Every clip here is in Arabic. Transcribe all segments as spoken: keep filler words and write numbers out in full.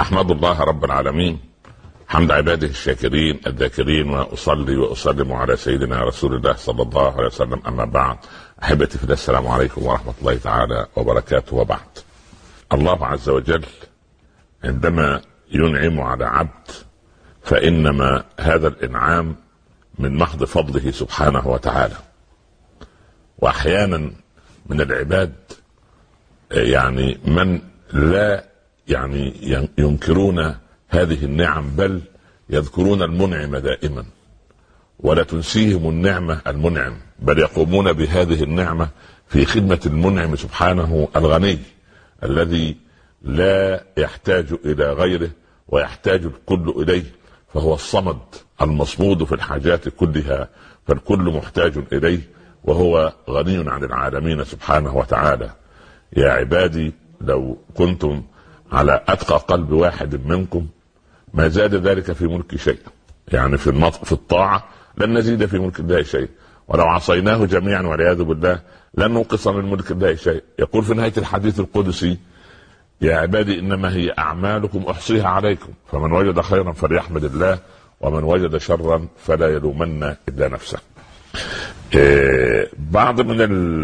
أحمد الله رب العالمين حمد عباده الشاكرين الذاكرين، وأصلي وأسلم على سيدنا رسول الله صلى الله عليه وسلم. أما بعد، أحبتي في الله، السلام عليكم ورحمة الله تعالى وبركاته. وبعد، الله عز وجل عندما ينعم على عبد فإنما هذا الإنعام من محض فضله سبحانه وتعالى. وأحيانا من العباد يعني من لا يعني ينكرون هذه النعم، بل يذكرون المنعم دائما، ولا تنسيهم النعمة المنعم، بل يقومون بهذه النعمة في خدمة المنعم سبحانه الغني الذي لا يحتاج إلى غيره ويحتاج الكل إليه، فهو الصمد المصمود في الحاجات كلها، فالكل محتاج إليه، وهو غني عن العالمين سبحانه وتعالى. يا عبادي، لو كنتم على أتقى قلب واحد منكم ما زاد ذلك في ملك شيء، يعني في المط... في الطاعة لن نزيد في ملك الله شيء، ولو عصيناه جميعا والعياذ بالله لن ننقص من ملك الله شيء. يقول في نهاية الحديث القدسي: يا عبادي إنما هي أعمالكم أحصيها عليكم، فمن وجد خيرا فليحمد الله، ومن وجد شرا فلا يلومن إلا نفسه. إيه بعض من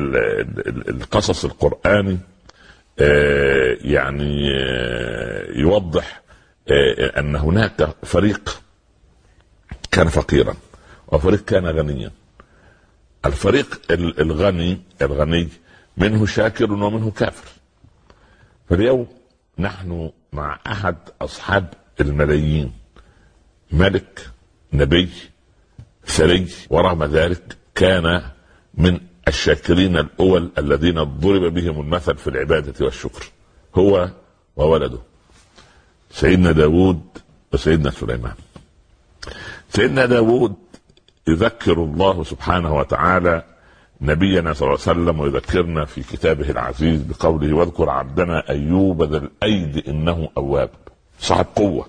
القصص القرآني إيه يعني إيه يوضح إيه أن هناك فريق كان فقيرا وفريق كان غنيا. الفريق الغني الغني منه شاكر ومنه كافر. فاليوم نحن مع أحد أصحاب الملايين، ملك نبي ثري، ورغم ذلك كان من الشاكرين الأول الذين ضرب بهم المثل في العبادة والشكر، هو وولده سيدنا داود وسيدنا سليمان. سيدنا داود يذكر الله سبحانه وتعالى نبينا صلى الله عليه وسلم ويذكرنا في كتابه العزيز بقوله: واذكر عبدنا أيوب ذا الأيد إنه أواب، صاحب قوة.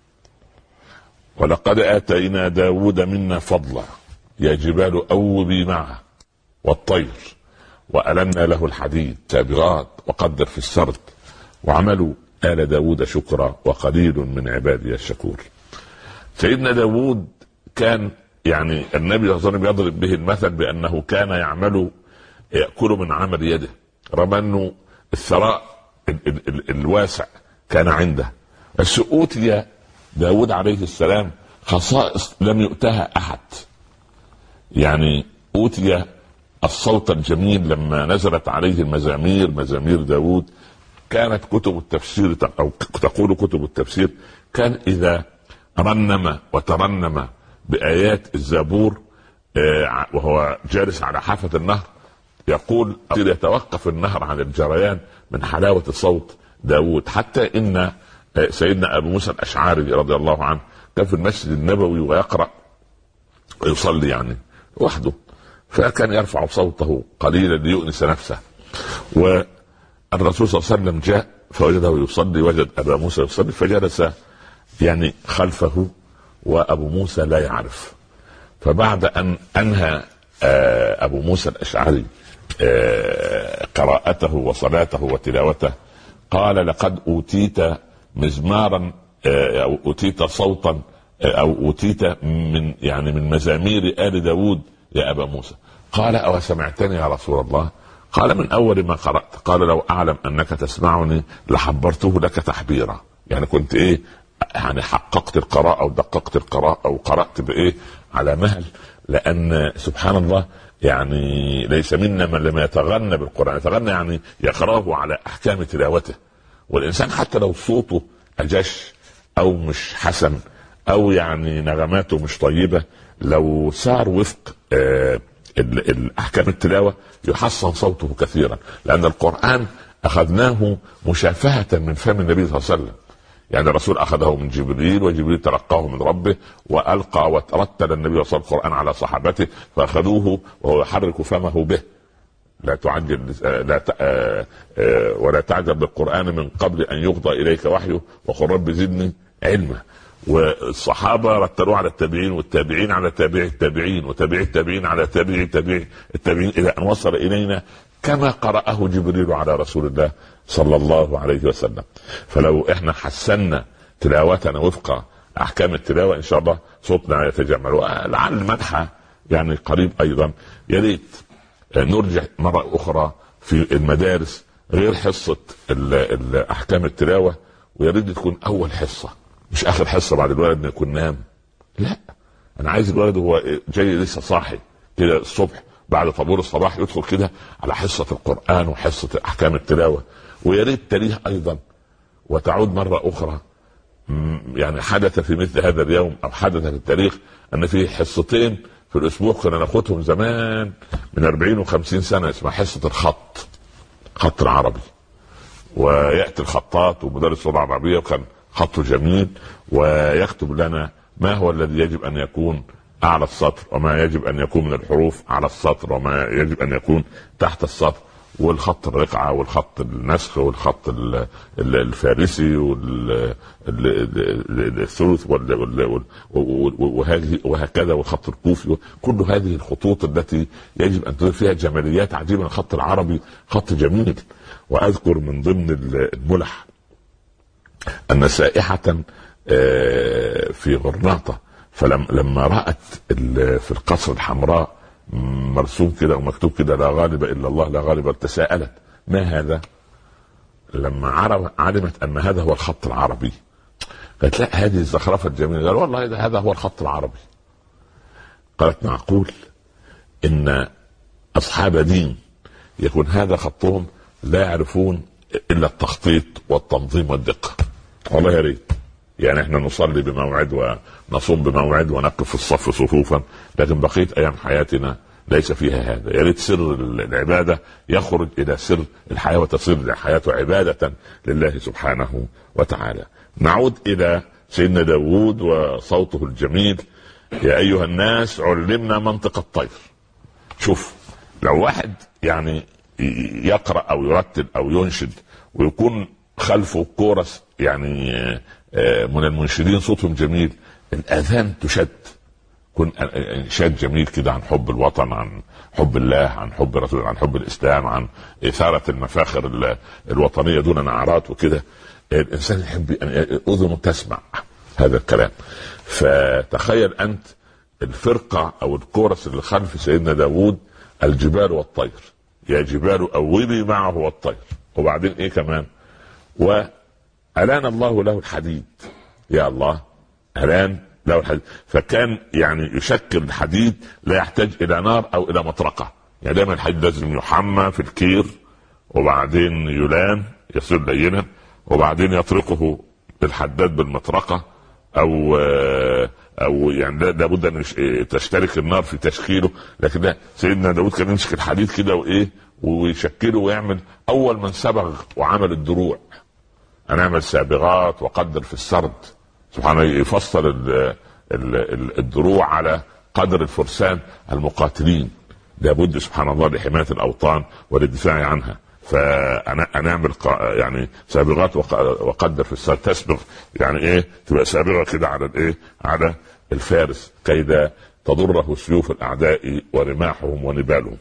ولقد آتينا داود منا فضلا يا جبال أوبي معه والطير وألنا له الحديد سابغات وقدر في السرد وعملوا آل داود شكرا وقليل من عبادي الشكور. سيدنا داود كان يعني النبي صلى الله عليه وسلم يضرب به المثل بأنه كان يعمل يأكل من عمل يده، رغم أنه الثراء ال- ال- ال- الواسع كان عنده. بس أوتي داود عليه السلام خصائص لم يؤتها أحد. يعني أوتي الصوت الجميل لما نزلت عليه المزامير، مزامير داود. كانت كتب التفسير أو تقول كتب التفسير كان إذا رنم وترنم بآيات الزبور وهو جالس على حافة النهر يقول يتوقف النهر عن الجريان من حلاوة صوت داود. حتى إن سيدنا أبو موسى الأشعري رضي الله عنه كان في المسجد النبوي ويقرأ ويصلي يعني وحده، فكان يرفع صوته قليلا ليؤنس نفسه. والرسول صلى الله عليه وسلم جاء فوجده يصلي، وجد أبا موسى يصلي فجلس يعني خلفه، وأبو موسى لا يعرف. فبعد أن أنهى أبو موسى الأشعري قراءته وصلاته وتلاوته قال: لقد أوتيت مزمارا أو أوتيت صوتا أو أوتيت من يعني من مزامير آل داود يا أبا موسى. قال: أو سمعتني يا رسول الله؟ قال: من أول ما قرأت. قال: لو أعلم أنك تسمعني لحبرته لك تحبيرا. يعني كنت إيه يعني حققت القراءة أو دققت القراءة أو قرأت بإيه على مهل، لأن سبحان الله يعني ليس منا من لم يتغنى بالقرآن. يتغنى يعني يقرأه على أحكام تلاوته. والإنسان حتى لو صوته أجش أو مش حسن أو يعني نغماته مش طيبة، لو صار وفق آه الأحكام التلاوة يحسن صوته كثيرا، لأن القرآن أخذناه مشافهة من فم النبي صلى الله عليه وسلم. يعني الرسول أخذه من جبريل، وجبريل تلقاه من ربه وألقى وترتل النبي صلى الله عليه وسلم القرآن على صحابته فأخذوه وهو يحرك فمه به. لا تعجل لا ت... ولا تعجل بالقرآن من قبل أن يقضى إليك وحيه وقل رب زدني علما. والصحابة رتلوه على التابعين، والتابعين على تابع التابعين، وتابع التابعين على تابع تابع التابعين، إلى أن وصل إلينا كما قرأه جبريل على رسول الله صلى الله عليه وسلم. فلو احنا حسنا تلاوتنا وفق احكام التلاوه ان شاء الله صوتنا يتجمل، ولعل المدح يعني قريب ايضا. يا ريت نرجع مره اخرى في المدارس غير حصه احكام التلاوه، ويا ريت تكون اول حصه مش اخر حصه بعد الولد ما يكون نام. لا، انا عايز الولد هو جاي لسه صاحي كده الصبح بعد طابور الصباح يدخل كده على حصه القران وحصه احكام التلاوه. ويا ريت تليه ايضا وتعود مره اخرى. يعني حدث في مثل هذا اليوم او حدث في التاريخ ان في حصتين في الاسبوع كنا ناخدهم زمان من أربعين وخمسين سنه، اسمها حصه الخط، خط العربي، وياتي الخطاط ومدرس اللغه العربيه وكان خطه جميل ويكتب لنا ما هو الذي يجب ان يكون اعلى السطر وما يجب ان يكون من الحروف على السطر وما يجب ان يكون تحت السطر، والخط الرقعه والخط النسخ والخط الفارسي والثلث وهكذا والخط الكوفي. كل هذه الخطوط التي يجب ان تكون فيها جماليات عجيبه. الخط العربي خط جميل. واذكر من ضمن الملح ان سائحه في غرناطه فلما رأت في القصر الحمراء مرسوم كده ومكتوب كده لا غالب الا الله لا غالب، تساءلت ما هذا؟ لما علمت ان هذا هو الخط العربي قالت لا هذه الزخرفه الجميله. قال والله هذا هو الخط العربي. قالت معقول ان اصحاب دين يكون هذا خطهم لا يعرفون الا التخطيط والتنظيم والدقه. والله يا ريت يعني احنا نصلي بموعد ونصوم بموعد ونقف في الصف صفوفا، لكن بقيه ايام حياتنا ليس فيها هذا. يا ريت سر العباده يخرج الى سر الحياه وتصير الحياه عباده لله سبحانه وتعالى. نعود الى سيدنا داود وصوته الجميل. يا ايها الناس علمنا منطق الطير. شوف لو واحد يعني يقرا او يرتل او ينشد ويكون خلفه كورس يعني من المنشدين صوتهم جميل، الاذان تشد، كن انشاد جميل كده عن حب الوطن، عن حب الله، عن حب رسول، عن حب الاسلام، عن اثاره المفاخر الوطنيه دون نعرات وكده. الانسان يحب ان اذنه تسمع هذا الكلام. فتخيل انت الفرقه او الكورس اللي خلف سيدنا داود، الجبال والطير، يا جبال اوبي معه والطير. وبعدين ايه كمان؟ وألان الله له الحديد. يا الله، ألان له الحديد. فكان يعني يشكل الحديد لا يحتاج إلى نار أو إلى مطرقة. يعني دائما الحديد لازم يحمى في الكير وبعدين يلان يصير لينا وبعدين يطرقه الحداد بالمطرقة أو أو يعني لابد أن تشترك النار في تشكيله. لكن ده سيدنا داود كان يمسك الحديد كده وإيه ويشكله ويعمل. أول من سبغ وعمل الدروع، أنا أعمل سابغات وقدر في السرد، سبحانه يفصل الدروع على قدر الفرسان المقاتلين. لابد سبحان الله لحماية الأوطان وللدفاع عنها. فأنا أنا أعمل يعني سابغات وقدر في السرد، تسبغ يعني إيه، تبقى سابغة كده على الإيه، على الفارس كي تضره سيوف الأعداء ورماحهم ونبالهم.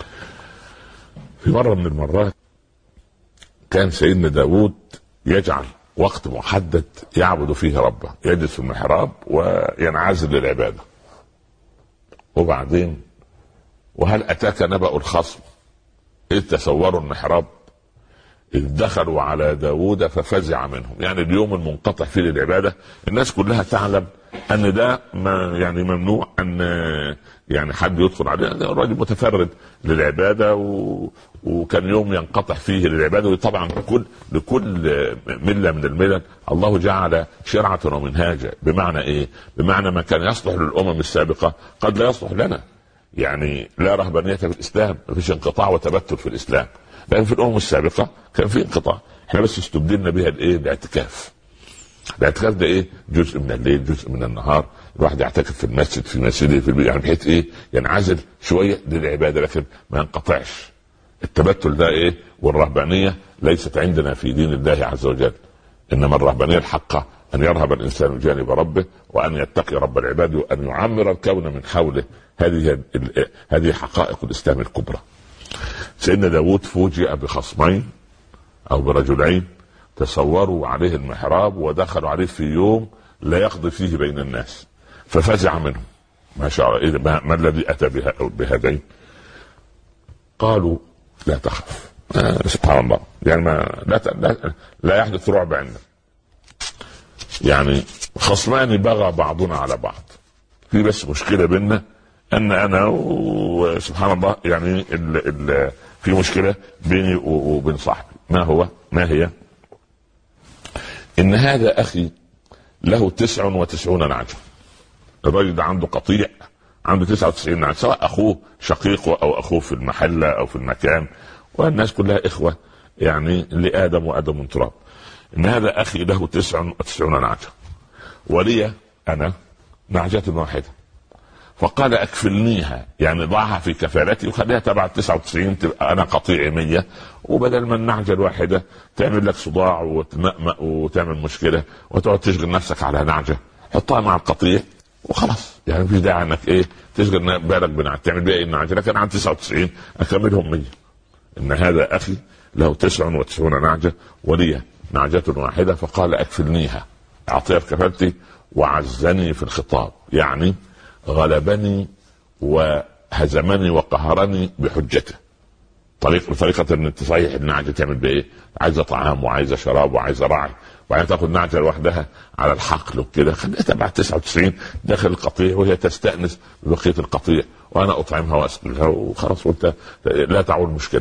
في مرة من المرات كان سيدنا داود يجعل وقت محدد يعبد فيه ربه، يجلس في المحراب وينعزل للعبادة. وبعدين وهل أتاك نبأ الخصم إذ تسوروا المحراب إذ دخلوا على داود ففزع منهم. يعني اليوم المنقطع فيه للعبادة الناس كلها تعلم أن ده ما يعني ممنوع أن يعني حد يدخل عليه، الراجل متفرد للعبادة و... وكان يوم ينقطع فيه للعبادة. وطبعا كل لكل ملة من الملل الله جعل شرعة ومنهاجا. بمعنى إيه؟ بمعنى ما كان يصلح للأمم السابقة قد لا يصلح لنا. يعني لا رهبانية في الإسلام، ما فيش انقطاع وتبتل في الإسلام، لكن في الأمم السابقة كان في انقطاع. احنا بس استبدلنا بها الايه؟ الاعتكاف. الاعتكاف ده ايه؟ جزء من الليل جزء من النهار، الواحد يعتكف في المسجد في مسجده في البيت، يعني بحيث ايه؟ ينعزل شويه للعباده لكن ما ينقطعش. التبتل ده ايه؟ والرهبانيه ليست عندنا في دين الله عز وجل. انما الرهبانيه الحقه ان يرهب الانسان جانب ربه وان يتقي رب العباد وان يعمر الكون من حوله. هذه هذه حقائق الاسلام الكبرى. سيدنا داود فوجئ بخصمين او برجلين تصوروا عليه المحراب ودخلوا عليه في يوم لا يقضي فيه بين الناس، ففزع منهم. ما شاء الله، ما, ما الذي اتى بهذين؟ قالوا لا تخف. آه سبحان الله، يعني ما لا, لا, لا يحدث رعب عندنا. يعني خصمان بغى بعضنا على بعض، في بس مشكله بيننا ان انا وسبحان الله يعني ال ال في مشكله بيني وبين صاحبي. ما هو ما هي ان هذا اخي له تسع وتسعون نعجه. الرجل ده عنده قطيع عنده تسعة وتسعين نعجه، سواء اخوه شقيقه او اخوه في المحله او في المكان، والناس كلها اخوه يعني لادم وادم من تراب. ان هذا اخي له تسع وتسعون نعجه ولي انا نعجه واحده، فقال اكفلنيها، يعني ضعها في كفالتي وخليها تبع تسعة وتسعين، تبقى انا قطيعي مية، وبدل ما النعجه الواحده تعمل لك صداع وتمأمأ وتعمل مشكله وتقعد تشغل نفسك على نعجه، حطها مع القطيع وخلاص. يعني مفيش داعي انك ايه تشغل بالك بنعجه تعمل بيها النعجه، لكن عن تسعة وتسعين اكملهم مية. ان هذا اخي له تسع وتسعون نعجه ولي نعجه واحده، فقال اكفلنيها، اعطيها في كفالتي، وعزني في الخطاب، يعني غلبني وهزمني وقهرني بحجته. طريق بطريقه ان تصحيح النعجه تعمل بايه؟ عايزه طعام وعايزه شراب وعايزه راعي، وبعدين تاخذ نعجه لوحدها على الحقل وكده، خليها تبع تسعة وتسعين داخل القطيع وهي تستانس ببقيه القطيع، وانا اطعمها واسقيها وخلاص، وانت لا تعول مشكله.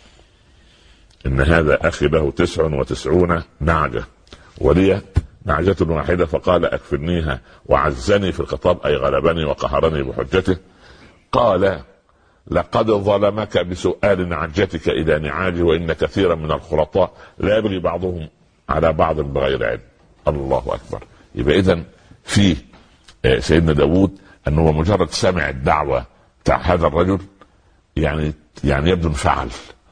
ان هذا اخي له تسع وتسعون نعجه ولي نعجة واحدة، فقال اكفرنيها وعزني في الخطاب، اي غلبني وقهرني بحجته. قال لقد ظلمك بسؤال نعجتك الى نعاجه، وان كثيرا من الخلطاء لا يبغي بعضهم على بعض بغير علم. الله اكبر. يبقى اذا في سيدنا داود انه مجرد سمع الدعوة بتاع هذا الرجل يعني يعني يبدو انفعل،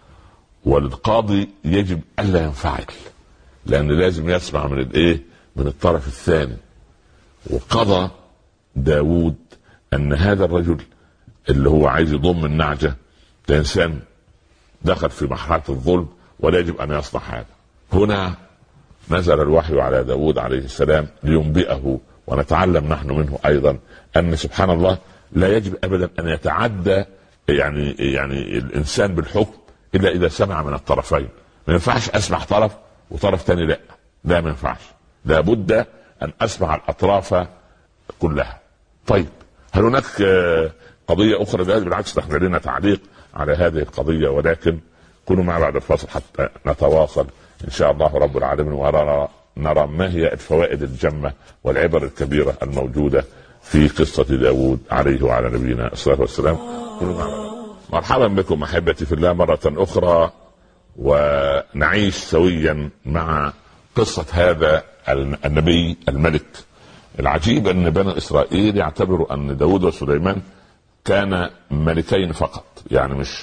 والقاضي يجب الا ينفعل، لان لازم يسمع من الايه من الطرف الثاني. وقضى داود ان هذا الرجل اللي هو عايز يضم النعجة ده انسان دخل في مرحلة الظلم ولا يجب ان يصنع هذا. هنا نزل الوحي على داود عليه السلام لينبئه، ونتعلم نحن منه ايضا ان سبحان الله لا يجب ابدا ان يتعدى يعني يعني الانسان بالحكم الا اذا سمع من الطرفين. ما ينفعش اسمع طرف وطرف تاني لا، لا ما ينفعش، لابد ان اسمع الاطراف كلها. طيب هل هناك قضية اخرى؟ ذلك بالعكس نحن لنا تعليق على هذه القضية، ولكن كونوا معنا بعد الفاصل حتى نتواصل ان شاء الله رب العالمين، ونرى نرى ما هي الفوائد الجمة والعبر الكبيرة الموجودة في قصة داود عليه وعلى نبينا الصلاة والسلام. كونوا معنا. مرحبا بكم احبتي في الله مرة اخرى، ونعيش سويا مع قصة هذا النبي الملك. العجيب ان بني اسرائيل يعتبروا ان داود وسليمان كان ملكين فقط، يعني مش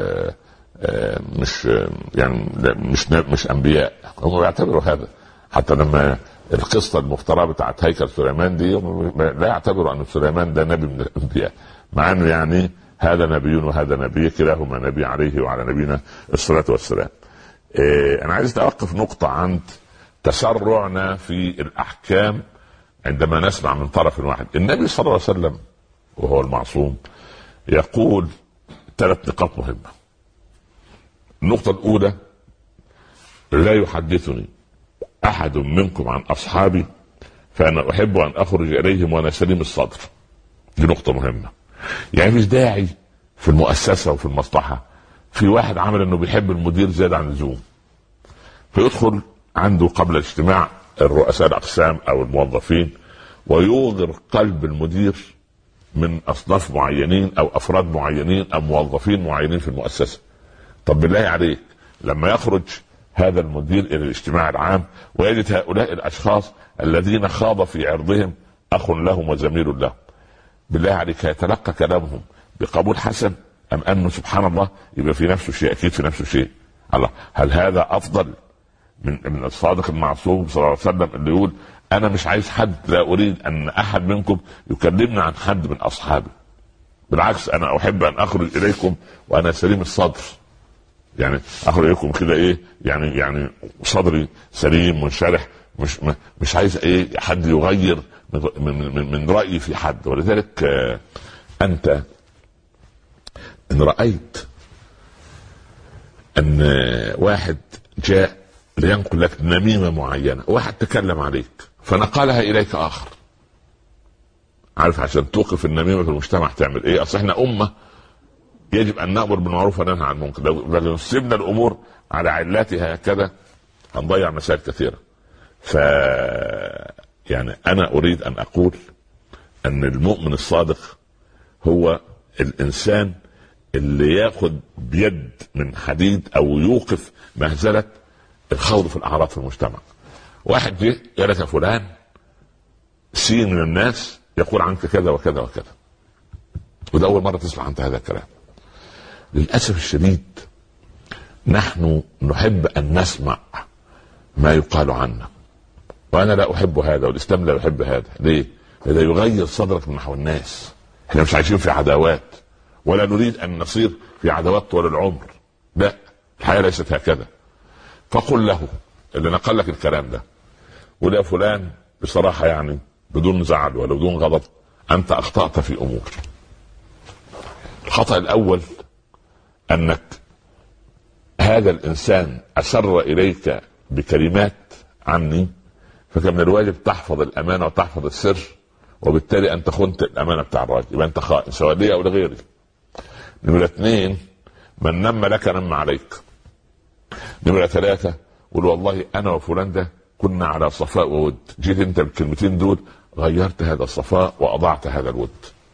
مش يعني مش مش انبياء، هم يعتبروا هذا. حتى لما القصة المفترى بتاعت هيكل سليمان دي لا يعتبروا ان سليمان ده نبي من الانبياء، مع انه يعني هذا نبي وهذا نبي، كلاهما نبي عليه وعلى نبينا الصلاة والسلام. إيه انا عايز اتوقف نقطة عند تسرعنا في الاحكام عندما نسمع من طرف واحد. النبي صلى الله عليه وسلم وهو المعصوم يقول ثلاث نقاط مهمة. النقطة الاولى: لا يحدثني احد منكم عن اصحابي فانا احب ان اخرج اليهم وانا سليم الصدر. دي نقطة مهمة. يعني مش داعي في المؤسسة وفي المصلحة في واحد عمل انه بيحب المدير زيادة عن اللزوم، فيدخل عنده قبل اجتماع الرؤساء الاقسام او الموظفين ويوغر قلب المدير من اصناف معينين او افراد معينين او موظفين معينين في المؤسسة. طب بالله عليك لما يخرج هذا المدير الى الاجتماع العام ويجد هؤلاء الاشخاص الذين خاض في عرضهم اخ لهم وزميل لهم، بالله عليك يتلقى كلامهم بقبول حسن ام انه سبحان الله يبقى في نفسه شيء؟ اكيد في نفسه شيء. الله، هل هذا افضل من من الصادق المعصوم صلى الله عليه وسلم اللي يقول انا مش عايز حد، لا اريد ان احد منكم يكلمنا عن حد من اصحابي، بالعكس انا احب ان اخرج اليكم وانا سليم الصدر. يعني اخرج لكم كده ايه يعني يعني صدري سليم منشرح، مش مش عايز ايه حد يغير من من, من رايي في حد. ولذلك آه انت ان رايت ان واحد جاء لينقل لك نميمه معينه، واحد تكلم عليك فنقلها اليك اخر، عارف عشان توقف النميمه في المجتمع تعمل ايه؟ اصل احنا امه يجب ان نامر بالمعروف وننهى عن المنكر. لو سيبنا الامور على علاتها هكذا هنضيع مسائل كثيره. ف يعني انا اريد ان اقول ان المؤمن الصادق هو الانسان اللي ياخذ بيد من حديد او يوقف مهزله الخوض في الاعراض في المجتمع. واحد جه قال لك يا فلان سين من الناس يقول عنك كذا وكذا وكذا، وده اول مره تسمع عنك هذا الكلام. للاسف الشديد نحن نحب ان نسمع ما يقال عنا، وانا لا احب هذا والاسلام لا يحب هذا. ليه؟ هذا يغير صدرك من نحو الناس. احنا مش عايشين في عداوات، ولا نريد ان نصير في عداوات طول العمر، لا، الحياه ليست هكذا. فقل له اللي نقل لك الكلام ده، ولا يا فلان بصراحه يعني بدون زعل ولا بدون غضب، انت اخطأت في امور. الخطأ الاول انك هذا الانسان اسر اليك بكلمات عني، فكان من الواجب تحفظ الامانه وتحفظ السر، وبالتالي انت خنت الامانه بتاع الراجل، يبقى انت خائن سواء لي او لغيري. نمره اثنين، من نم لك نم عليك. نمره ثلاثه، قول والله انا وفلان ده كنا على صفاء وود، جيت انت بالكلمتين دول غيرت هذا الصفاء واضعت هذا الود.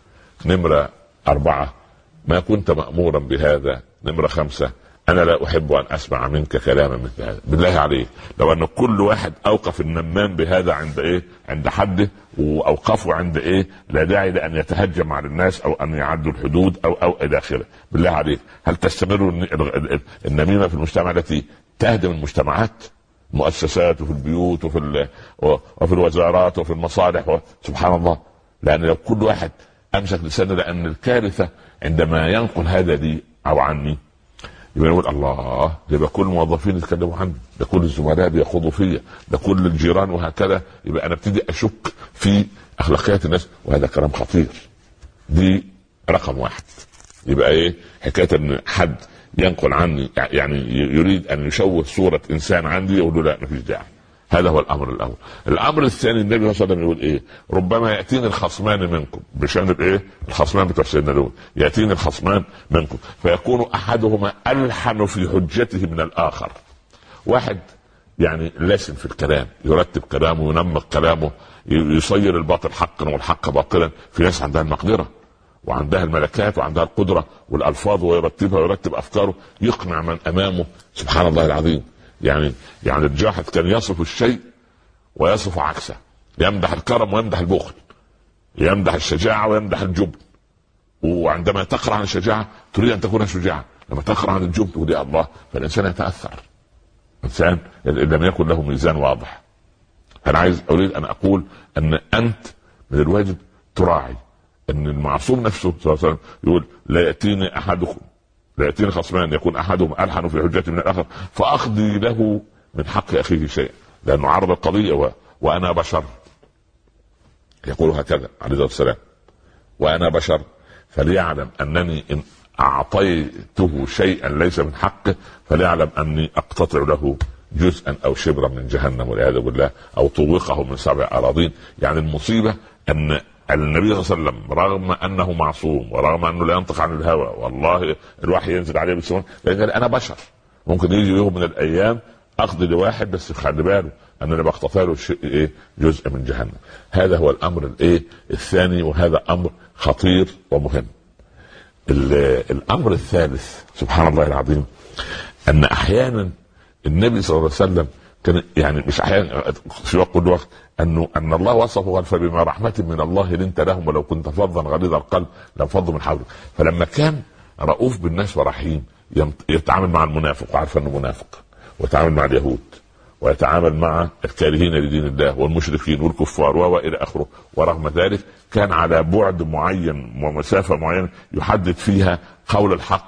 نمره اربعه، ما كنت مأمورا بهذا. نمره خمسه، انا لا احب ان اسمع منك كلاما مثل هذا. بالله عليك لو ان كل واحد اوقف النمام بهذا عند ايه؟ عند حده، واوقفه عند ايه؟ لا داعي لان يتهجم على الناس او ان يعدوا الحدود او او الى اخره. بالله عليك هل تستمر النميمه في المجتمع التي تهدم المجتمعات؟ مؤسسات وفي البيوت وفي وفي الوزارات وفي المصالح، سبحان الله. لان لو كل واحد امسك لسانه، لان الكارثه عندما ينقل هذا لي او عني يبقى نقول الله، يبقى كل الموظفين يتكلموا عني، ده كل الزملاء بيخوضوا فيا، ده كل الجيران، وهكذا. يبقى انا ابتدي اشك في اخلاقيات الناس، وهذا كلام خطير. دي رقم واحد. يبقى ايه حكايه ان حد ينقل عني يعني يريد ان يشوه صوره انسان عندي، يقول له لا مفيش داعي. هذا هو الامر الاول. الامر الثاني، النبي صلى الله عليه وسلم يقول ايه؟ ربما ياتيني الخصمان منكم، بشان الايه؟ الخصمان بتوع سيدنا لوط، ياتيني الخصمان منكم فيكون احدهما الحن في حجته من الاخر. واحد يعني لاسن في الكلام، يرتب كلامه، ينمق كلامه، يصير الباطل حقا والحق باطلا. في ناس عندها المقدره وعندها الملكات وعندها القدره والالفاظ، ويرتبها ويرتب افكاره، يقنع من امامه. سبحان الله العظيم. يعني يعني الجاحظ كان يصف الشيء ويصف عكسه، يمدح الكرم ويمدح البخل، يمدح الشجاعه ويمدح الجبن. وعندما تقرا عن الشجاعه تريد ان تكون شجاعا، لما تقرا عن الجبن تقول يا الله، فالانسان يتاثر، انسان لم يكن له ميزان واضح. انا عايز اريد ان اقول ان انت من الواجب تراعي ان المعصوم نفسه صلى الله عليه وسلم يقول لا ياتيني احدكم لا يأتيني خصمان يكون أحدهم ألحن في حجته من الآخر فأقضي له من حق أخيه شيء، لأنه عرض القضية و... وأنا بشر. يقول هكذا عليه الصلاة والسلام، وأنا بشر فليعلم أنني إن أعطيته شيئا ليس من حقه فليعلم أني أقتطع له جزءا أو شبرا من جهنم والعياذ بالله، أو طوقه من سبع أراضين. يعني المصيبة أن النبي صلى الله عليه وسلم رغم انه معصوم ورغم انه لا ينطق عن الهوى، والله الوحي ينزل عليه بالسماء، لان انا بشر ممكن يجي يوم من الايام اقضي لواحد، بس خلي باله ان انا بقتطع له شيء ايه؟ جزء من جهنم. هذا هو الامر الايه؟ الثاني، وهذا امر خطير ومهم. الامر الثالث سبحان الله العظيم، ان احيانا النبي صلى الله عليه وسلم كان يعني مش احيانا في وقت كل وقت انه ان الله وصفه قال فبما رحمه من الله لنت لهم ولو كنت فظا غليظ القلب لانفضوا من حولك. فلما كان رؤوف بالناس ورحيم يتعامل مع المنافق وعارف انه منافق، ويتعامل مع اليهود، ويتعامل مع الكارهين لدين الله والمشركين والكفار والى اخره، ورغم ذلك كان على بعد معين ومسافه معينه يحدد فيها قول الحق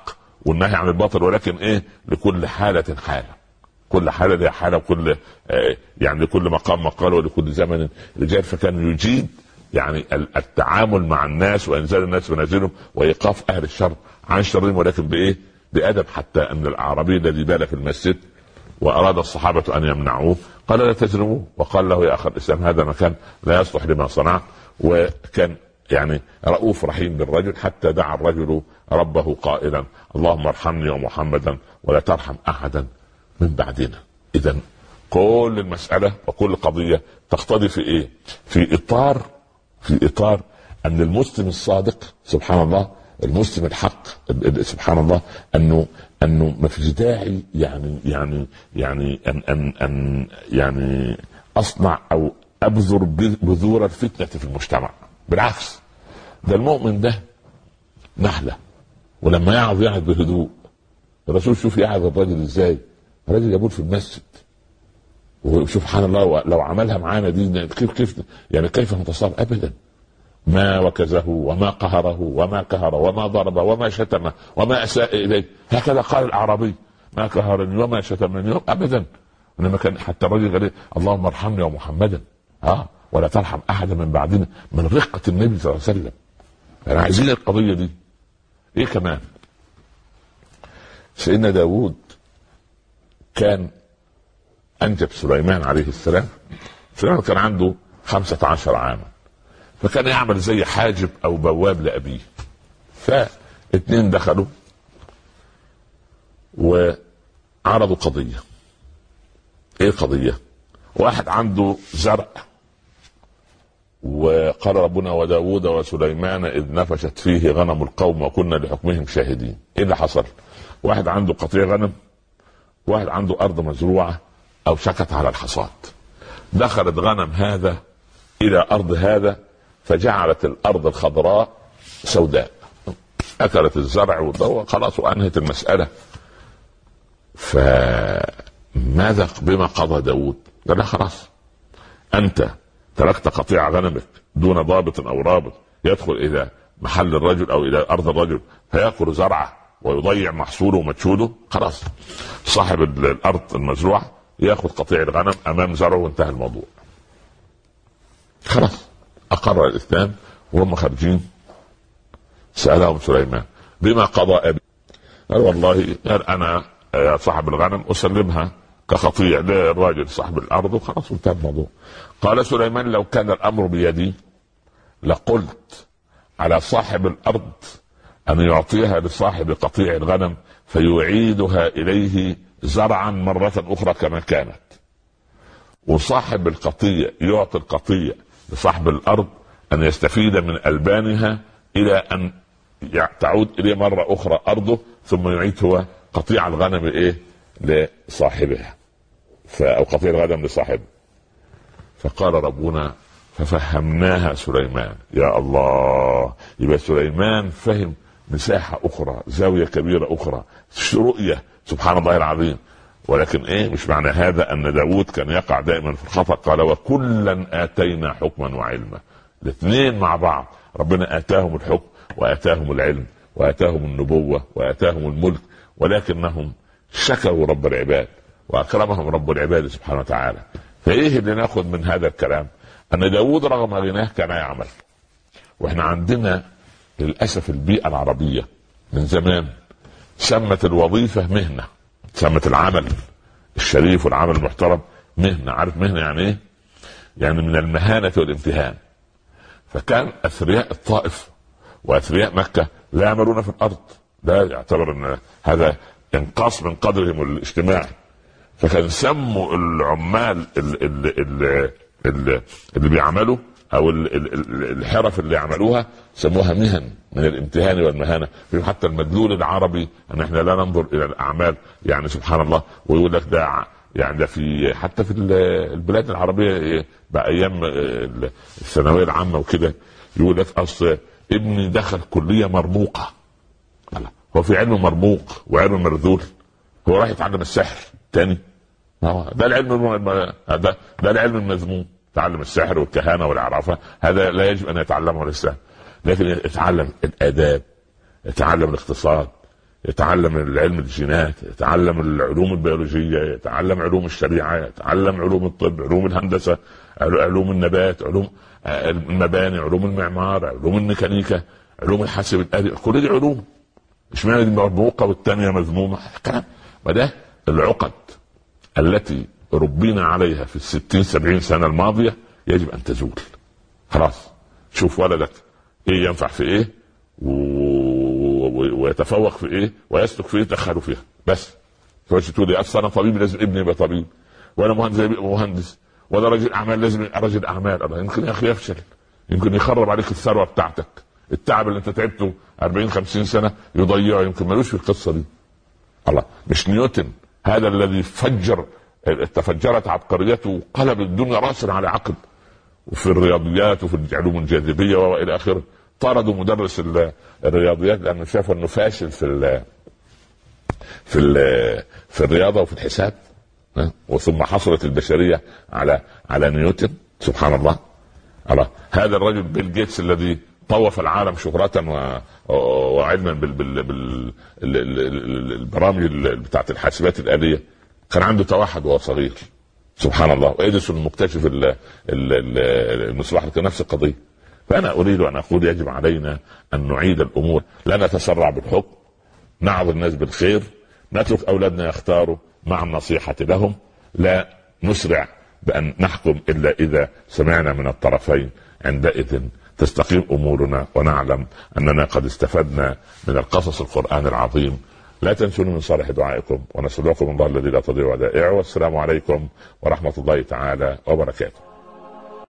والنهي عن الباطل، ولكن ايه؟ لكل حالة حالة، كل حالة لها حالة، وكل آه يعني لكل مقام مقال، ولكل زمن رجال. فكان يجيد يعني التعامل مع الناس وانزال الناس منازلهم وايقاف اهل الشر عن شرهم، ولكن بايه؟ بادب. حتى ان الاعرابي الذي بال في المسجد واراد الصحابه ان يمنعوه قال لا تجرموه، وقال له يا اخي الاسلام هذا مكان لا يصلح لما صنعت. وكان يعني رؤوف رحيم بالرجل، حتى دعا الرجل ربه قائلا اللهم ارحمني ومحمدا ولا ترحم احدا من بعدنا. اذا كل المساله وكل قضيه تقتضي في ايه؟ في اطار في اطار ان المسلم الصادق سبحان الله، المسلم الحق سبحان الله، انه انه ما فيش داعي يعني يعني يعني ان ان ان يعني اصنع او ابذر بذور الفتنه في المجتمع. بالعكس، ده المؤمن ده نحله، ولما يعظ يعظ بهدوء. الرسول شوف يعظ الرجل ازاي، الرجل يقول في المسجد، وسبحان الله لو عملها معانا دي كيف كيف يعني كيف نتصاب؟ ابدا، ما وكزه وما قهره وما كهر وما ضرب وما شتم وما اساء اليه. هكذا قال الاعرابي ما كهرني وما شتمني ابدا. انما كان حتى الرجل قال اللهم ارحمني ومحمدا اه ولا ترحم احدا من بعدنا، من رقه النبي صلى الله عليه وسلم. انا عايزين القضيه دي. ايه كمان؟ سيدنا داود كان انجب سليمان عليه السلام. سليمان كان عنده خمسة عشر عاما، فكان يعمل زي حاجب او بواب لابيه. فاثنين دخلوا وعرضوا قضيه. ايه قضيه؟ واحد عنده زرع، وقال ربنا وداود وسليمان اذ نفشت فيه غنم القوم وكنا لحكمهم شاهدين. ايه اللي حصل؟ واحد عنده قطيع غنم، واحد عنده ارض مزروعه او شكت على الحصاد. دخلت غنم هذا الى ارض هذا فجعلت الارض الخضراء سوداء، اكلت الزرع والضوء خلاص وانهت المساله. فماذا بما قضى داود؟ قال خلاص انت تركت قطيع غنمك دون ضابط او رابط يدخل الى محل الرجل او الى ارض الرجل فياكل زرعه ويضيع محصوله ومجهوده. خلاص صاحب الارض المزروعه ياخذ قطيع الغنم امام زرعه وانتهى الموضوع. خلاص اقر الاثنان. وهم خارجين سالهم سليمان بما قضى ابي؟ قال والله قال انا يا صاحب الغنم اسلمها كقطيع للراجل صاحب الارض وخلاص انتهى الموضوع. قال سليمان لو كان الامر بيدي لقلت على صاحب الارض ان يعطيها لصاحب قطيع الغنم فيعيدها اليه زرعا مرة اخرى كما كانت، وصاحب القطيع يعطي القطيع لصاحب الارض ان يستفيد من البانها الى ان تعود اليه مرة اخرى ارضه ثم يعيد هو قطيع الغنم ايه لصاحبها او قطيع الغنم لصاحبه. فقال ربنا ففهمناها سليمان. يا الله، يبقى سليمان فهم مساحة اخرى، زاوية كبيرة اخرى، رؤية سبحان الله العظيم. ولكن ايه مش معنى هذا ان داود كان يقع دائما في الخطأ. قال وكلا اتينا حكما وعلما. الاثنين مع بعض ربنا اتاهم الحكم واتاهم العلم واتاهم النبوة واتاهم الملك، ولكنهم شكروا رب العباد واكرمهم رب العباد سبحانه وتعالى. فايه اللي ناخذ من هذا الكلام؟ ان داود رغم غناه كان يعمل. واحنا عندنا للاسف البيئة العربية من زمان سمت الوظيفة مهنة، سمت العمل الشريف والعمل المحترم مهنة. عارف مهنة يعني ايه؟ يعني من المهانة والامتهان. فكان اثرياء الطائف واثرياء مكة لا يعملون في الارض، لا يعتبر ان هذا انقاص من قدرهم الاجتماعي. فكان سموا العمال اللي, اللي, اللي, اللي بيعملوا او الحرف اللي يعملوها سموها مهن من الامتهان والمهانه. في حتى المدلول العربي ان احنا لا ننظر الى الاعمال يعني سبحان الله. ويقول لك ده يعني ده في حتى في البلاد العربيه بايام الثانويه العامه وكده يقول لك اصل ابني دخل كليه مرموقه. هو في علم مرموق وعلم مرذول؟ هو راح يتعلم السحر تاني؟ ده العلم ده ده العلم المذموم. تعلم السحر والكهانه والعرافه هذا لا يجب ان يتعلمه الانسان، لكن يتعلم الاداب، يتعلم الاقتصاد، يتعلم العلم الجينات، يتعلم العلوم البيولوجية، يتعلم علوم الشريعة، يتعلم علوم الطب، علوم الهندسة، علوم النبات، علوم المباني، علوم المعمار، علوم الميكانيكا، علوم الحاسب الآلي. كل دي علوم، مش معنى دي مرموقة والتانية مذمومة كلام. وده العقد التي ربينا عليها في الستين سبعين سنة الماضية يجب أن تزول. خلاص، شوف ولدك ايه ينفع في ايه ويتفوق في ايه ويسلك في ايه دخله فيها بس. فاش تقول لي اصل انا طبيب لازم ابني يبقى طبيب، وانا مهندس يبقى مهندس، ولا رجل اعمال لازم رجل اعمال. الله، يمكن يا اخي يفشل، يمكن يخرب عليك الثروه بتاعتك، التعب اللي انت تعبته أربعين خمسين سنة يضيعه، يمكن ملوش في القصه دي. الله، مش نيوتن هذا الذي فجر تفجرت عبقريته وقلب الدنيا راسا على عقب، وفي الرياضيات وفي علوم الجاذبيه والى اخره. طردوا مدرس الرياضيات لانه شافوا انه فاشل في ال في ال في الرياضه وفي الحساب. وثم حصلت البشريه على على نيوتن. سبحان الله. الله، هذا الرجل بيل جيتس الذي طوف العالم شهرة وعلما بالبرامج بتاعت الحاسبات الآلية، كان عنده توحد وهو صغير. سبحان الله. وإديسون المكتشف المصباح كان نفس القضية. فأنا أريد أن أقول يجب علينا أن نعيد الأمور، لا نتسرع بالحكم، نعظ الناس بالخير، نترك أولادنا يختاروا مع النصيحة لهم، لا نسرع بأن نحكم إلا إذا سمعنا من الطرفين. عندئذ تستقيم أمورنا ونعلم أننا قد استفدنا من القصص القرآن العظيم. لا تنسوني من صالح دعائكم، ونسألكم الله الذي لا تضيع ودائعه. والسلام عليكم ورحمة الله تعالى وبركاته.